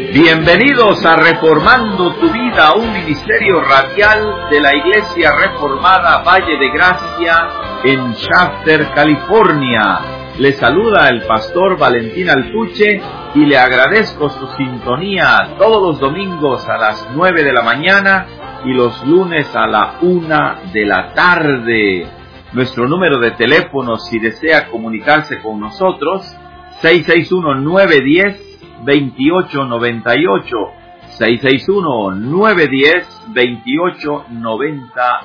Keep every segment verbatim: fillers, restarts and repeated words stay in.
Bienvenidos a Reformando tu Vida, un ministerio radial de la Iglesia Reformada Valle de Gracia en Shafter, California. Le saluda el pastor Valentín Alpuche y le agradezco su sintonía todos los domingos a las nueve de la mañana y los lunes a la una de la tarde. Nuestro número de teléfono, si desea comunicarse con nosotros, seis seis uno, nueve uno cero, dos ocho nueve ocho, seis seis uno, nueve uno cero, dos ocho nueve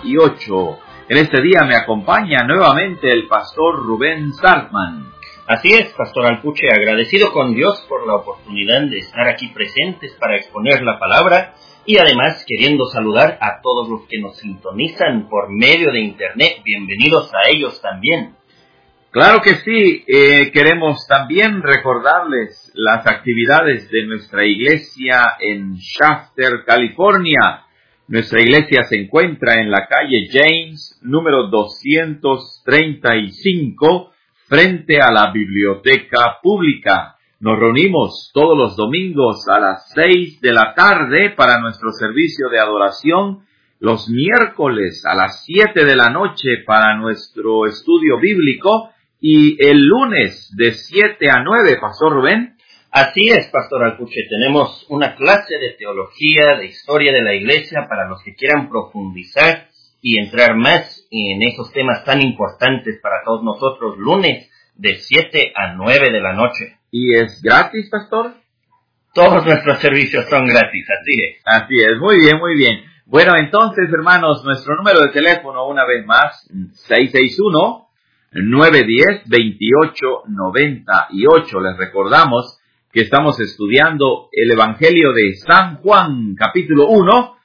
ocho. En este día me acompaña nuevamente el pastor Rubén Sartman. Así es, pastor Alpuche, agradecido con Dios por la oportunidad de estar aquí presentes para exponer la palabra y además queriendo saludar a todos los que nos sintonizan por medio de internet. Bienvenidos a ellos también. Claro que sí, eh, queremos también recordarles las actividades de nuestra iglesia en Shafter, California. Nuestra iglesia se encuentra en la calle James, número doscientos treinta y cinco, frente a la biblioteca pública. Nos reunimos todos los domingos a las seis de la tarde para nuestro servicio de adoración, los miércoles a las siete de la noche para nuestro estudio bíblico, y el lunes de siete a nueve, Pastor Rubén. Así es, Pastor Alpuche. Tenemos una clase de teología, de historia de la iglesia para los que quieran profundizar y entrar más en esos temas tan importantes para todos nosotros, lunes de siete a nueve de la noche. ¿Y es gratis, Pastor? Todos nuestros servicios son gratis, así es. Así es, muy bien, muy bien. Bueno, entonces, hermanos, nuestro número de teléfono, una vez más, seis seis uno, nueve uno cero, dos ocho nueve ocho. Les recordamos que estamos estudiando el Evangelio de San Juan, capítulo uno,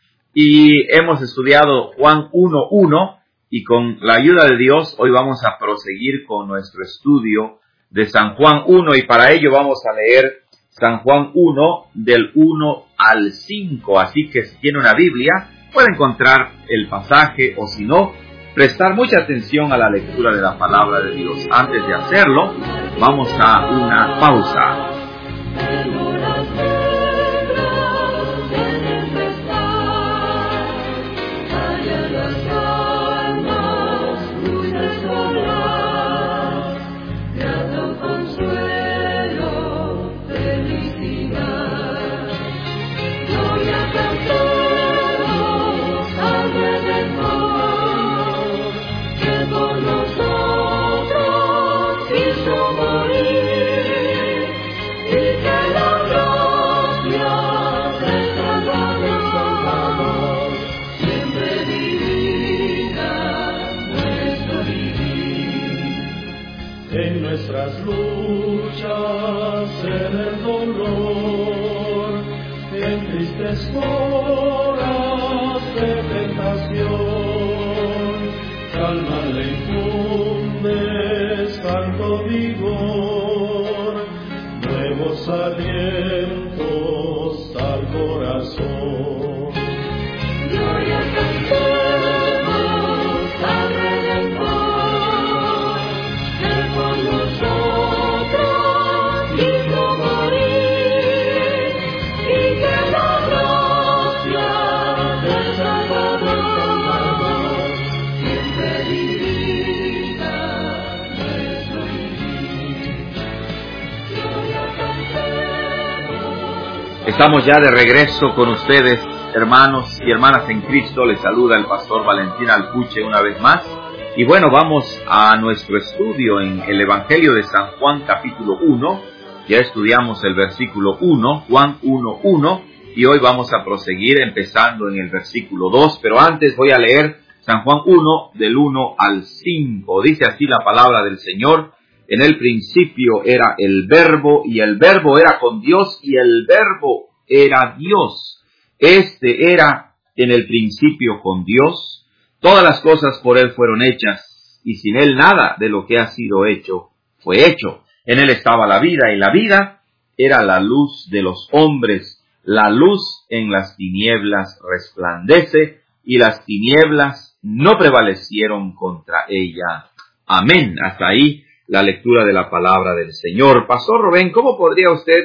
y hemos estudiado Juan uno uno, y con la ayuda de Dios hoy vamos a proseguir con nuestro estudio de San Juan uno, y para ello vamos a leer San Juan uno del uno al cinco, así que si tiene una Biblia puede encontrar el pasaje, o si no, prestar mucha atención a la lectura de la palabra de Dios. Antes de hacerlo, vamos a una pausa. Nuestras luchas en el dolor, en tristes horas de tentación, calma le infundes tanto vigor, nuevos alientos al corazón. Gloria cantemos al Redentor. Estamos ya de regreso con ustedes, hermanos y hermanas en Cristo. Les saluda el pastor Valentín Alpuche una vez más. Y bueno, vamos a nuestro estudio en el Evangelio de San Juan, capítulo uno. Ya estudiamos el versículo uno, Juan uno uno, y hoy vamos a proseguir empezando en el versículo dos. Pero antes voy a leer San Juan uno, del uno al cinco. Dice así la palabra del Señor: en el principio era el Verbo, y el Verbo era con Dios, y el Verbo era Dios. Este era en el principio con Dios. Todas las cosas por Él fueron hechas, y sin Él nada de lo que ha sido hecho fue hecho. En Él estaba la vida, y la vida era la luz de los hombres. La luz en las tinieblas resplandece, y las tinieblas no prevalecieron contra ella. Amén. Hasta ahí la lectura de la palabra del Señor. Pastor Rubén, ¿cómo podría usted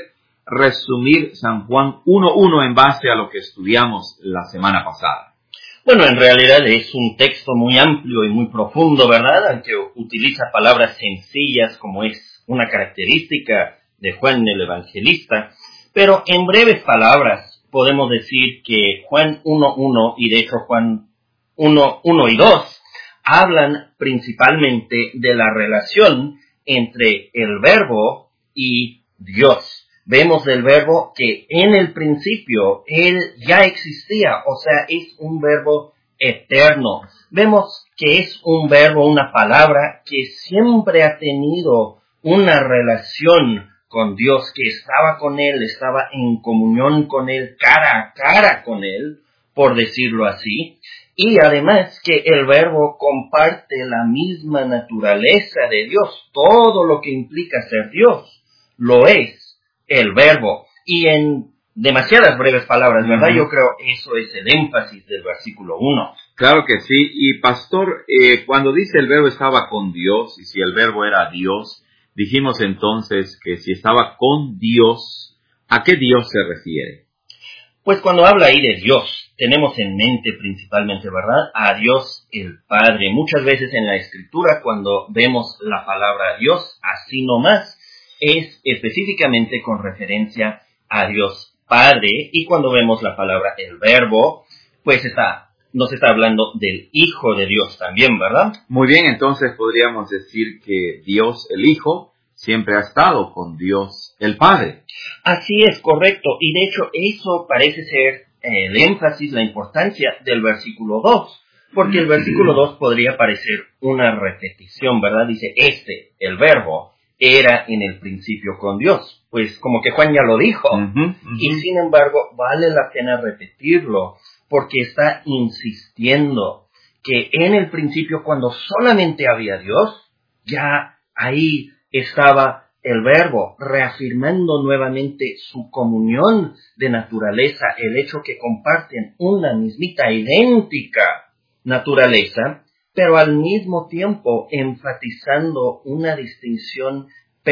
resumir San Juan uno uno en base a lo que estudiamos la semana pasada? Bueno, en realidad es un texto muy amplio y muy profundo, ¿verdad? Aunque utiliza palabras sencillas como es una característica de Juan el Evangelista. Pero en breves palabras podemos decir que Juan uno uno y de hecho Juan uno uno y dos hablan principalmente de la relación entre el Verbo y Dios. Vemos del Verbo que en el principio Él ya existía, o sea, es un Verbo eterno. Vemos que es un verbo, una palabra que siempre ha tenido una relación con Dios, que estaba con Él, estaba en comunión con Él, cara a cara con Él, por decirlo así. Y además que el Verbo comparte la misma naturaleza de Dios. Todo lo que implica ser Dios lo es el Verbo. Y en demasiadas breves palabras, ¿verdad? Uh-huh. Yo creo eso es el énfasis del versículo uno. Claro que sí. Y pastor, eh, cuando dice el Verbo estaba con Dios, y si el Verbo era Dios, dijimos entonces que si estaba con Dios, ¿a qué Dios se refiere? Pues cuando habla ahí de Dios, tenemos en mente principalmente, ¿verdad?, a Dios el Padre. Muchas veces en la Escritura, cuando vemos la palabra Dios, así nomás, es específicamente con referencia a Dios Padre. Y cuando vemos la palabra el Verbo, pues está, nos está hablando del Hijo de Dios también, ¿verdad? Muy bien, entonces podríamos decir que Dios el Hijo siempre ha estado con Dios el Padre. Así es, correcto. Y de hecho eso parece ser eh, el énfasis, la importancia del versículo dos. Porque el versículo dos podría parecer una repetición, ¿verdad? Dice, este, el Verbo, era en el principio con Dios. Pues como que Juan ya lo dijo. Uh-huh, uh-huh. Y sin embargo, vale la pena repetirlo, porque está insistiendo que en el principio, cuando solamente había Dios, ya ahí estaba el Verbo, reafirmando nuevamente su comunión de naturaleza, el hecho que comparten una mismita, idéntica naturaleza, pero al mismo tiempo enfatizando una distinción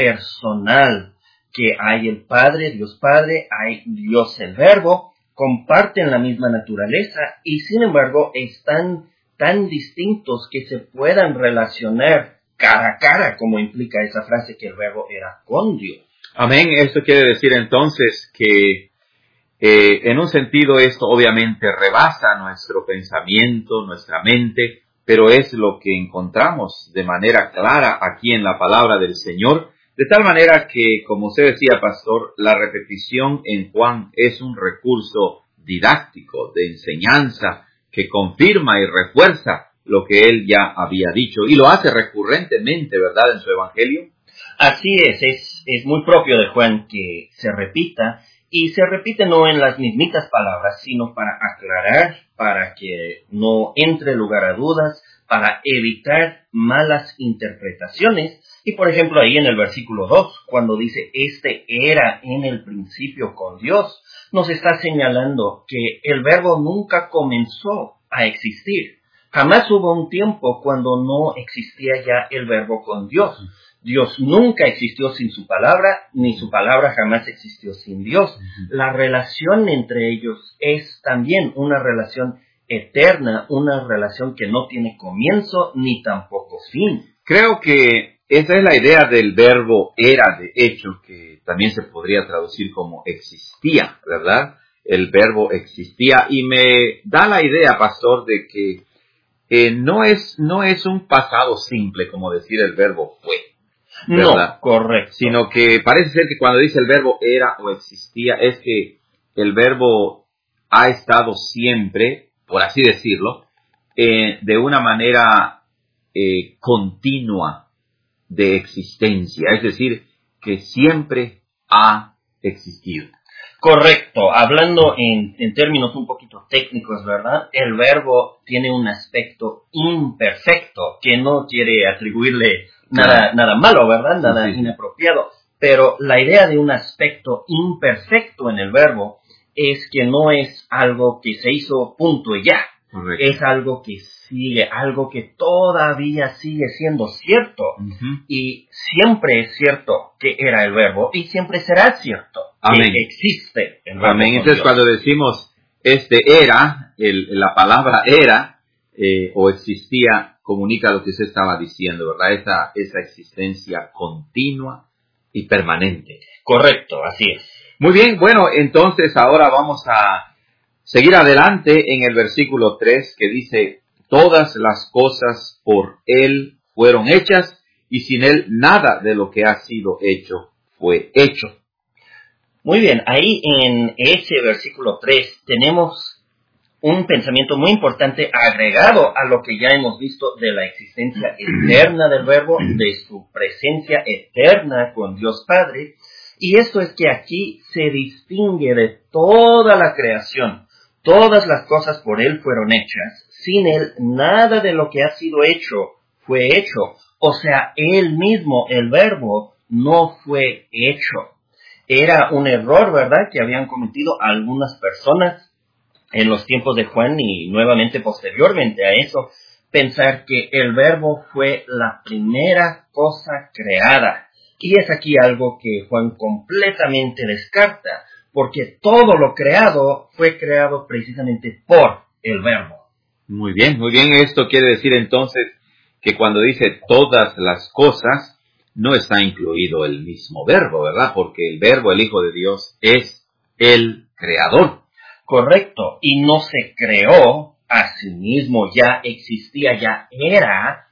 personal, que hay el Padre, Dios Padre, hay Dios el Verbo, comparten la misma naturaleza y sin embargo están tan distintos que se puedan relacionar cara a cara, como implica esa frase que el Verbo era con Dios. Amén. Esto quiere decir entonces que eh, en un sentido esto obviamente rebasa nuestro pensamiento, nuestra mente, pero es lo que encontramos de manera clara aquí en la palabra del Señor, de tal manera que, como usted decía, pastor, la repetición en Juan es un recurso didáctico, de enseñanza, que confirma y refuerza lo que él ya había dicho, y lo hace recurrentemente, ¿verdad?, en su evangelio. Así es, es, es muy propio de Juan que se repita, y se repite no en las mismitas palabras, sino para aclarar, para que no entre lugar a dudas, para evitar malas interpretaciones. Y por ejemplo ahí en el versículo dos, cuando dice, este era en el principio con Dios, nos está señalando que el Verbo nunca comenzó a existir. Jamás hubo un tiempo cuando no existía ya el Verbo con Dios. Dios nunca existió sin su palabra, ni su palabra jamás existió sin Dios. La relación entre ellos es también una relación eterna, una relación que no tiene comienzo ni tampoco fin. Creo que esa es la idea del verbo era, de hecho, que también se podría traducir como existía, ¿verdad? El verbo existía, y me da la idea, pastor, de que eh, no es no es un pasado simple, como decir el verbo fue, ¿verdad? No, correcto. Sino que parece ser que cuando dice el verbo era o existía, es que el verbo ha estado siempre, por así decirlo, eh, de una manera eh, continua de existencia, es decir, que siempre ha existido. Correcto, hablando en, en términos un poquito técnicos, ¿verdad? El verbo tiene un aspecto imperfecto, que no quiere atribuirle nada, nada malo, ¿verdad? Nada sí, sí. inapropiado. Pero la idea de un aspecto imperfecto en el verbo es que no es algo que se hizo punto y ya. Correcto. Es algo que sigue, algo que todavía sigue siendo cierto. Uh-huh. Y siempre es cierto que era el verbo y siempre será cierto. Amén. que existe el verbo. Amén. con Entonces Dios. cuando decimos este era, el, la palabra era eh, o existía, comunica lo que usted estaba diciendo, ¿verdad? Esa, esa existencia continua y permanente. Correcto, así es. Muy bien, bueno, entonces ahora vamos a seguir adelante en el versículo tres que dice, todas las cosas por Él fueron hechas y sin Él nada de lo que ha sido hecho fue hecho. Muy bien, ahí en ese versículo tres tenemos un pensamiento muy importante agregado a lo que ya hemos visto de la existencia eterna del Verbo, de su presencia eterna con Dios Padre. Y esto es que aquí se distingue de toda la creación. Todas las cosas por Él fueron hechas. Sin Él, nada de lo que ha sido hecho fue hecho. O sea, Él mismo, el Verbo, no fue hecho. Era un error, ¿verdad?, que habían cometido algunas personas en los tiempos de Juan y nuevamente posteriormente a eso, pensar que el Verbo fue la primera cosa creada. Y es aquí algo que Juan completamente descarta, porque todo lo creado fue creado precisamente por el Verbo. Muy bien, muy bien. Esto quiere decir entonces que cuando dice todas las cosas, no está incluido el mismo verbo, ¿verdad? Porque el verbo, el Hijo de Dios, es el creador. Correcto, y no se creó a sí mismo, ya existía, ya era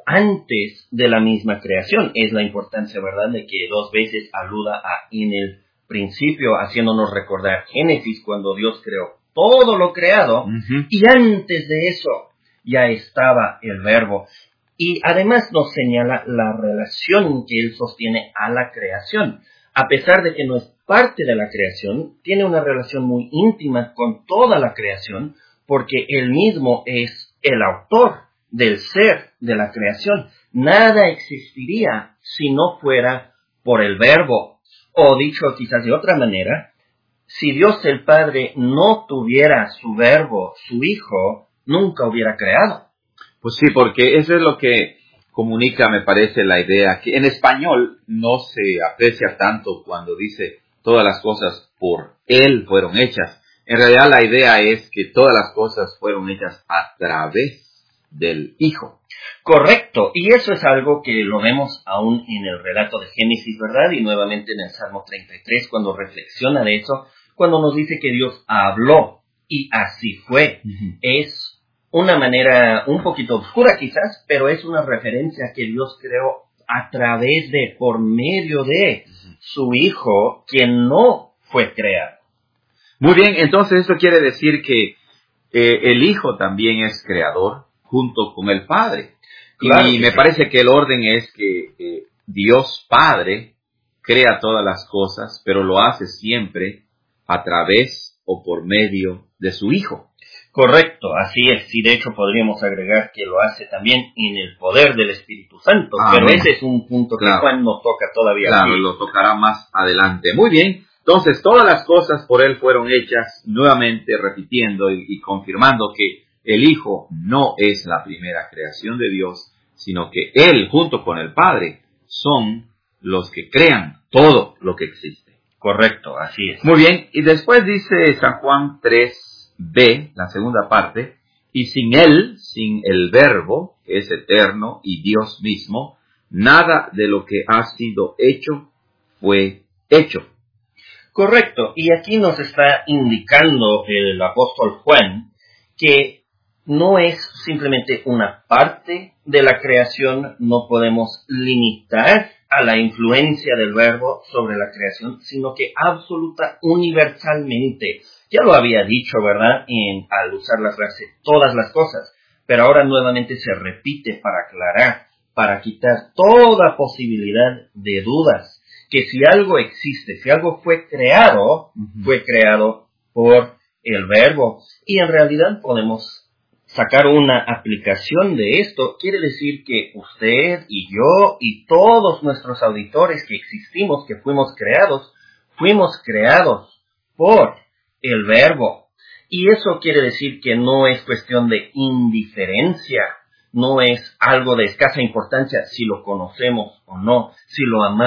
antes de la misma creación. Es la importancia, ¿verdad?, de que dos veces aluda a en el principio, haciéndonos recordar Génesis, cuando Dios creó todo lo creado, Uh-huh. y antes de eso ya estaba el Verbo. Y además nos señala la relación que Él sostiene a la creación. A pesar de que no es parte de la creación, tiene una relación muy íntima con toda la creación, porque Él mismo es el autor del ser de la creación. Nada existiría si no fuera por el Verbo. O dicho quizás de otra manera, si Dios el Padre no tuviera su Verbo, su Hijo, nunca hubiera creado. Pues sí, porque eso es lo que comunica, me parece, la idea, que en español no se aprecia tanto cuando dice todas las cosas por Él fueron hechas. En realidad la idea es que todas las cosas fueron hechas a través del Hijo. Correcto, y eso es algo que lo vemos aún en el relato de Génesis, ¿verdad? Y nuevamente en el Salmo treinta y tres, cuando reflexiona de eso, cuando nos dice que Dios habló y así fue. Uh-huh. Es una manera un poquito oscura quizás, pero es una referencia que Dios creó a través de, por medio de su Hijo, quien no fue creado. Muy bien, entonces esto quiere decir que eh, el Hijo también es creador junto con el Padre. Claro y que me sí. parece que el orden es que eh, Dios Padre crea todas las cosas, pero lo hace siempre a través o por medio de su Hijo. Correcto, así es. Y de hecho podríamos agregar que lo hace también en el poder del Espíritu Santo. Amén. Pero ese es un punto que Claro. Juan no toca todavía. Claro, aquí. lo tocará más adelante. Muy bien, entonces todas las cosas por Él fueron hechas, nuevamente repitiendo y, y confirmando que el Hijo no es la primera creación de Dios, sino que Él junto con el Padre son los que crean todo lo que existe. Correcto, así es. Muy bien, y después dice San Juan tres b, la segunda parte, y sin Él, sin el Verbo, que es eterno y Dios mismo, nada de lo que ha sido hecho fue hecho. Correcto, y aquí nos está indicando el apóstol Juan que no es simplemente una parte de la creación, no podemos limitar a la influencia del Verbo sobre la creación, sino que absoluta, universalmente. Ya lo había dicho, ¿verdad?, en, al usar la frase todas las cosas, pero ahora nuevamente se repite para aclarar, para quitar toda posibilidad de dudas, que si algo existe, si algo fue creado, Uh-huh. fue creado por el Verbo. Y en realidad podemos sacar una aplicación de esto. Quiere decir que usted y yo y todos nuestros auditores que existimos, que fuimos creados, fuimos creados por el Verbo. Y eso quiere decir que no es cuestión de indiferencia, no es algo de escasa importancia si lo conocemos o no, si lo amamos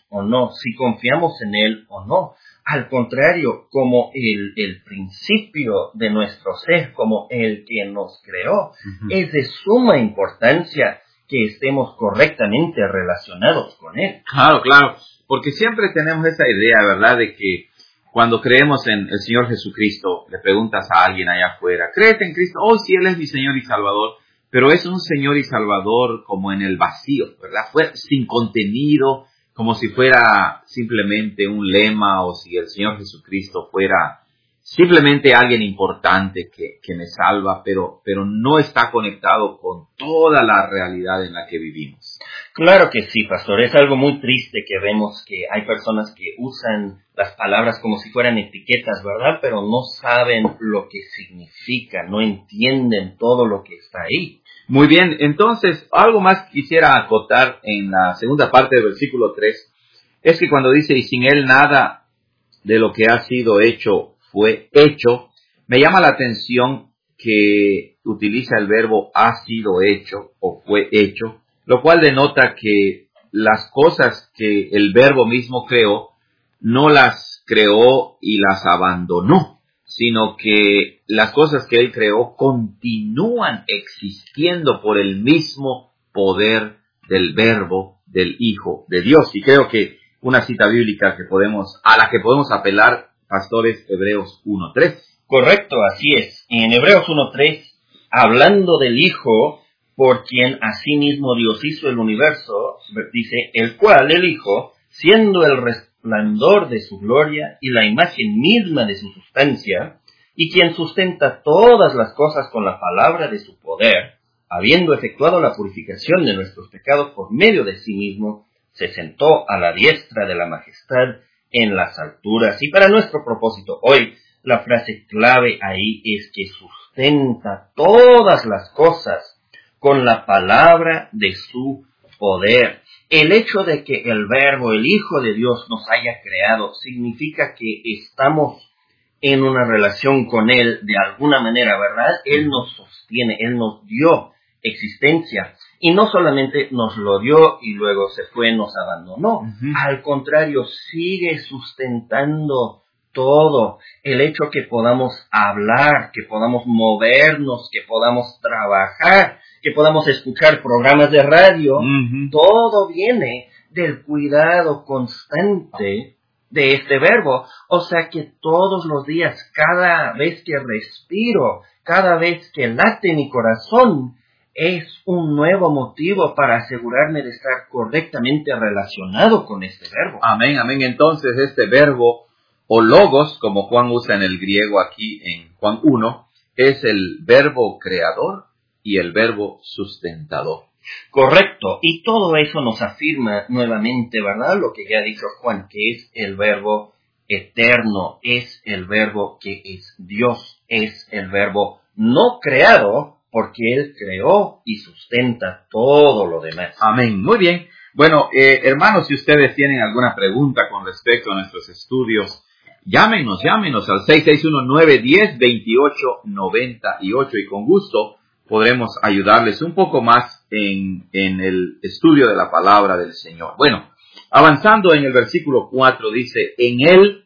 o no, si confiamos en Él o no. Al contrario, como el, el principio de nuestro ser, como el que nos creó, uh-huh. es de suma importancia que estemos correctamente relacionados con Él. Claro, claro, porque siempre tenemos esa idea, ¿verdad?, de que cuando creemos en el Señor Jesucristo, le preguntas a alguien allá afuera, ¿crees en Cristo? Oh, sí, Él es mi Señor y Salvador, pero es un Señor y Salvador como en el vacío, ¿verdad? Fue sin contenido, como si fuera simplemente un lema, o si el Señor Jesucristo fuera simplemente alguien importante que, que me salva, pero, pero no está conectado con toda la realidad en la que vivimos. Claro que sí, pastor. Es algo muy triste que vemos que hay personas que usan las palabras como si fueran etiquetas, ¿verdad? Pero no saben lo que significa, no entienden todo lo que está ahí. Muy bien, entonces, algo más quisiera acotar en la segunda parte del versículo tres, es que cuando dice, y sin Él nada de lo que ha sido hecho fue hecho, me llama la atención que utiliza el verbo ha sido hecho o fue hecho, lo cual denota que las cosas que el verbo mismo creó, no las creó y las abandonó, sino que las cosas que Él creó continúan existiendo por el mismo poder del verbo del Hijo de Dios. Y creo que una cita bíblica que podemos, a la que podemos apelar, pastores, Hebreos uno tres. Correcto, así es. En Hebreos uno tres, hablando del Hijo, por quien asimismo Dios hizo el universo, dice, el cual, el Hijo, siendo el resplandor de su gloria y la imagen misma de su sustancia, y quien sustenta todas las cosas con la palabra de su poder, habiendo efectuado la purificación de nuestros pecados por medio de sí mismo, se sentó a la diestra de la majestad en las alturas. Y para nuestro propósito hoy, la frase clave ahí es que sustenta todas las cosas con la palabra de su poder. El hecho de que el Verbo, el Hijo de Dios, nos haya creado, significa que estamos en una relación con Él de alguna manera, ¿verdad? Él nos sostiene, Él nos dio existencia. Y no solamente nos lo dio y luego se fue, nos abandonó. Uh-huh. Al contrario, sigue sustentando todo. El hecho que podamos hablar, que podamos movernos, que podamos trabajar, que podamos escuchar programas de radio, uh-huh. todo viene del cuidado constante de este verbo. O sea que todos los días, cada vez que respiro, cada vez que late mi corazón, es un nuevo motivo para asegurarme de estar correctamente relacionado con este verbo. Amén, amén. Entonces este verbo, o logos, como Juan usa en el griego aquí en Juan uno, es el verbo creador y el verbo sustentador. Correcto, y todo eso nos afirma nuevamente, ¿verdad? Lo que ya ha dicho Juan, que es el verbo eterno, es el verbo que es Dios, es el verbo no creado, porque Él creó y sustenta todo lo demás. Amén. Muy bien. Bueno, eh, hermanos, si ustedes tienen alguna pregunta con respecto a nuestros estudios, llámenos, llámenos al seis seis uno, nueve uno cero, dos ocho nueve ocho y con gusto podremos ayudarles un poco más en, en el estudio de la palabra del Señor. Bueno, avanzando en el versículo cuatro, dice, en Él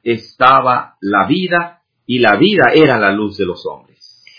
estaba la vida y la vida era la luz de los hombres.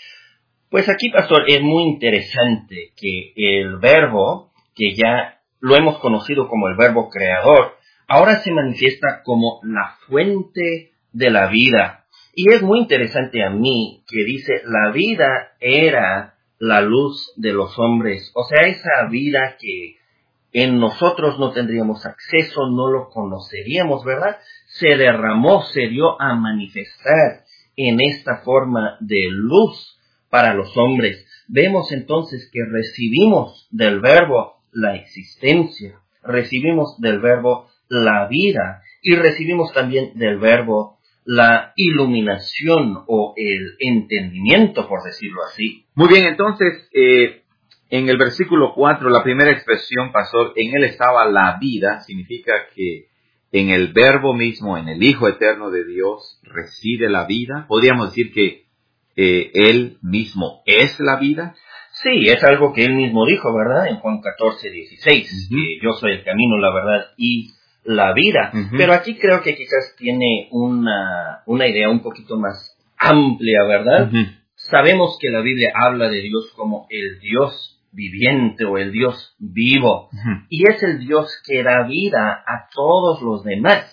Pues aquí, pastor, es muy interesante que el verbo, que ya lo hemos conocido como el verbo creador, ahora se manifiesta como la fuente de la vida. Y es muy interesante a mí que dice, la vida era la luz de los hombres. O sea, esa vida que en nosotros no tendríamos acceso, no lo conoceríamos, ¿verdad? Se derramó, se dio a manifestar en esta forma de luz para los hombres. Vemos entonces que recibimos del verbo la existencia, recibimos del verbo la vida y recibimos también del verbo la iluminación o el entendimiento, por decirlo así. Muy bien, entonces, eh, en el versículo cuatro, la primera expresión, pastor, en Él estaba la vida, significa que en el verbo mismo, en el Hijo eterno de Dios, reside la vida. Podríamos decir que Eh, Él mismo es la vida. Sí, es algo que Él mismo dijo, ¿verdad? En Juan catorce dieciséis, uh-huh. que yo soy el camino, la verdad y la vida. Uh-huh. Pero aquí creo que quizás tiene una, una idea un poquito más amplia, ¿verdad? Uh-huh. Sabemos que la Biblia habla de Dios como el Dios viviente o el Dios vivo. Uh-huh. Y es el Dios que da vida a todos los demás.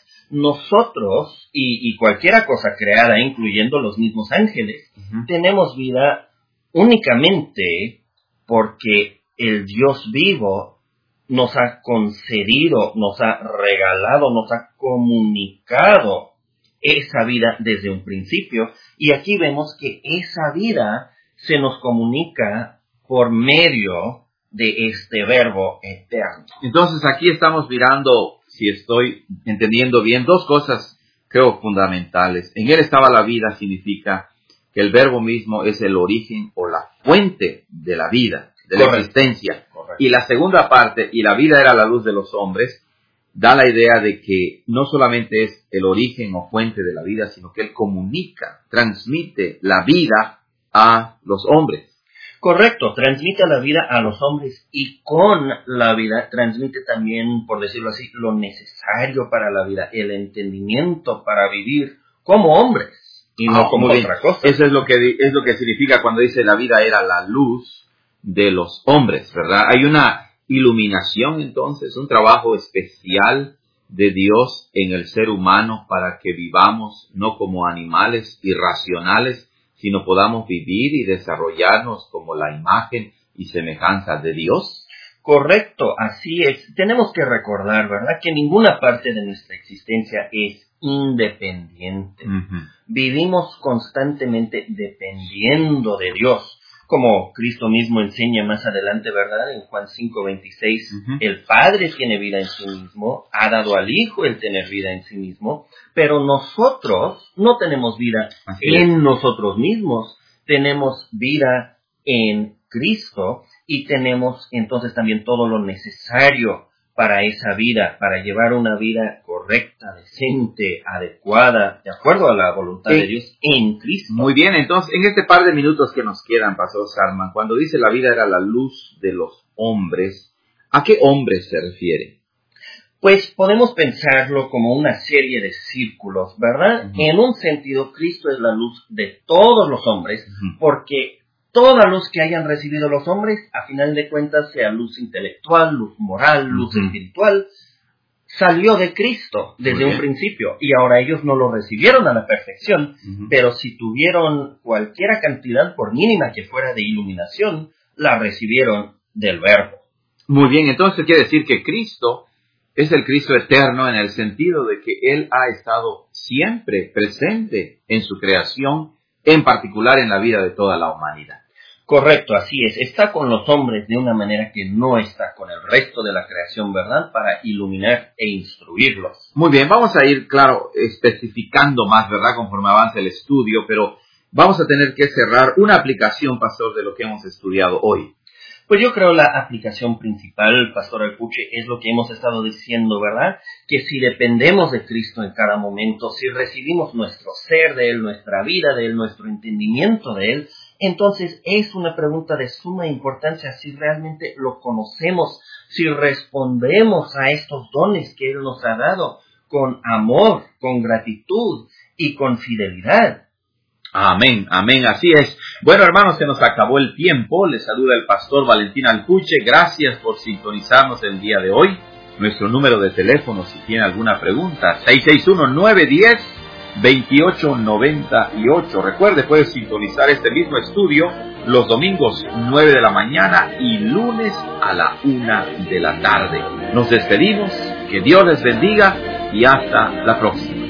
Nosotros y, y cualquier cosa creada, incluyendo los mismos ángeles, Uh-huh. tenemos vida únicamente porque el Dios vivo nos ha concedido, nos ha regalado, nos ha comunicado esa vida desde un principio. Y aquí vemos que esa vida se nos comunica por medio de este verbo eterno. Entonces aquí estamos mirando, si estoy entendiendo bien, dos cosas creo fundamentales. En él estaba la vida significa que el verbo mismo es el origen o la fuente de la vida, de la Correcto. existencia. Correcto. Y la segunda parte, y la vida era la luz de los hombres, da la idea de que no solamente es el origen o fuente de la vida, sino que él comunica, transmite la vida a los hombres. Correcto, transmite la vida a los hombres y con la vida transmite también, por decirlo así, lo necesario para la vida, el entendimiento para vivir como hombres y no Ah, como muy bien. otra cosa. Eso es lo que di- es lo que significa cuando dice la vida era la luz de los hombres, ¿verdad? Hay una iluminación entonces, un trabajo especial de Dios en el ser humano para que vivamos no como animales irracionales, sino podamos vivir y desarrollarnos como la imagen y semejanza de Dios. Correcto, así es. Tenemos que recordar, ¿verdad?, que ninguna parte de nuestra existencia es independiente. Uh-huh. Vivimos constantemente dependiendo de Dios. Como Cristo mismo enseña más adelante, ¿verdad? En Juan cinco veintiséis, Uh-huh. el Padre tiene vida en sí mismo, ha dado al Hijo el tener vida en sí mismo, pero nosotros no tenemos vida Así en es. nosotros mismos, tenemos vida en Cristo y tenemos entonces también todo lo necesario para esa vida, para llevar una vida correcta, decente, adecuada, de acuerdo a la voluntad Sí. de Dios en Cristo. Muy bien, entonces en este par de minutos que nos quedan, Pastor Salman, cuando dice la vida era la luz de los hombres, ¿a qué hombres se refiere? Pues podemos pensarlo como una serie de círculos, ¿verdad? Uh-huh. En un sentido, Cristo es la luz de todos los hombres, Uh-huh. porque toda luz que hayan recibido los hombres, a final de cuentas, sea luz intelectual, luz moral, luz Uh-huh. espiritual, salió de Cristo desde Muy un bien. principio, y ahora ellos no lo recibieron a la perfección, Uh-huh. pero si tuvieron cualquier cantidad, por mínima que fuera, de iluminación, la recibieron del Verbo. Muy bien, entonces quiere decir que Cristo es el Cristo eterno en el sentido de que Él ha estado siempre presente en su creación, en particular en la vida de toda la humanidad. Correcto, así es. Está con los hombres de una manera que no está con el resto de la creación, ¿verdad? Para iluminar e instruirlos. Muy bien, vamos a ir, claro, especificando más, ¿verdad? Conforme avance el estudio, pero vamos a tener que cerrar una aplicación, Pastor, de lo que hemos estudiado hoy. Pues yo creo la aplicación principal, Pastor Alpuche, es lo que hemos estado diciendo, ¿verdad? Que si dependemos de Cristo en cada momento, si recibimos nuestro ser de Él, nuestra vida de Él, nuestro entendimiento de Él, entonces es una pregunta de suma importancia si realmente lo conocemos, si respondemos a estos dones que Él nos ha dado con amor, con gratitud y con fidelidad. Amén, amén, así es. Bueno, hermanos, se nos acabó el tiempo. Les saluda el Pastor Valentín Alpuche. Gracias por sintonizarnos el día de hoy. Nuestro número de teléfono, si tiene alguna pregunta, seis seis uno, nueve uno cero, dos ocho nueve ocho. Recuerde, puede sintonizar este mismo estudio los domingos nueve de la mañana y lunes a la una de la tarde. Nos despedimos, que Dios les bendiga y hasta la próxima.